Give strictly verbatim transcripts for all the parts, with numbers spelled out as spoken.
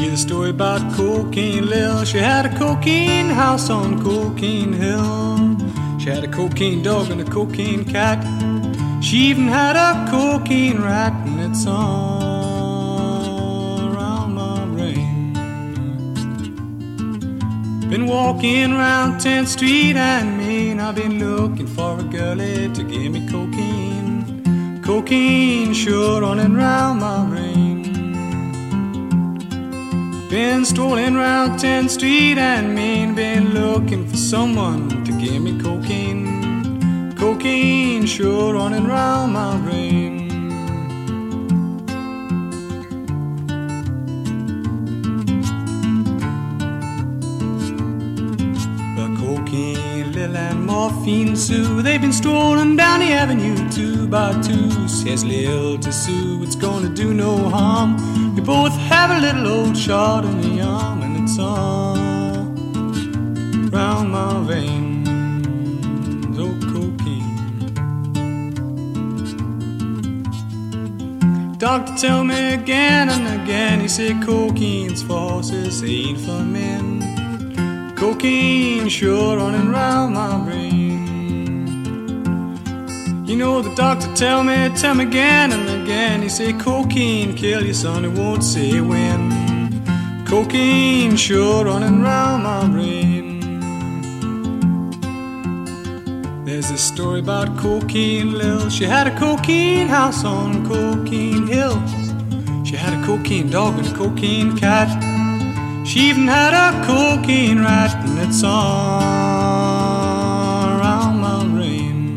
the story about Cocaine Lil. She had a cocaine house on Cocaine Hill. She had a cocaine dog and a cocaine cat. She even had a cocaine rat, and it's all around my brain. Been walking around tenth Street and Main. I've been looking for a girlie to give me cocaine. Cocaine sure running round my brain. Been strolling round tenth Street and Main. Been looking for someone to give me cocaine. Cocaine sure running round my brain. Cocaine Lil and Morphine Sue, they've been strolling down the avenue two by two. Says Lil to Sue, it's gonna do no harm. We both have a little old shot in the arm, and it's all round my veins. Oh, cocaine. Doctor tell me again and again, he said cocaine's for horses, ain't for men. Cocaine sure running round my brain. You know the doctor tell me, tell me again and again. He say cocaine kill you son, it won't say when. Cocaine sure running round my brain. There's a story about Cocaine Lil. She had a cocaine house on Cocaine Hill. She had a cocaine dog and a cocaine cat. She even had a cocaine rat, and it's all around my brain.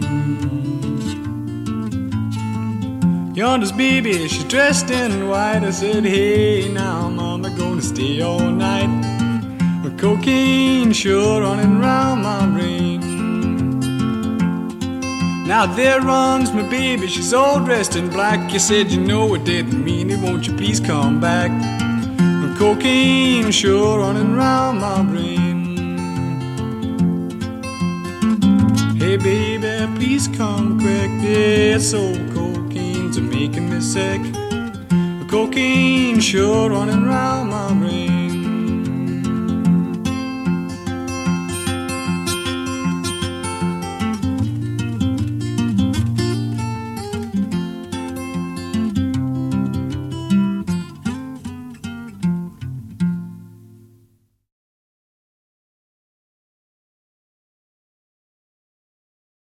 Yonder's baby, she's dressed in white. I said, hey, now mama gonna stay all night. With cocaine sure running round my brain. Now there runs my baby, she's all dressed in black. You said you know it didn't mean it, won't you please come back? Cocaine sure running round my brain. Hey baby, please come quick. This old cocaine's making me sick. Cocaine sure running round my brain.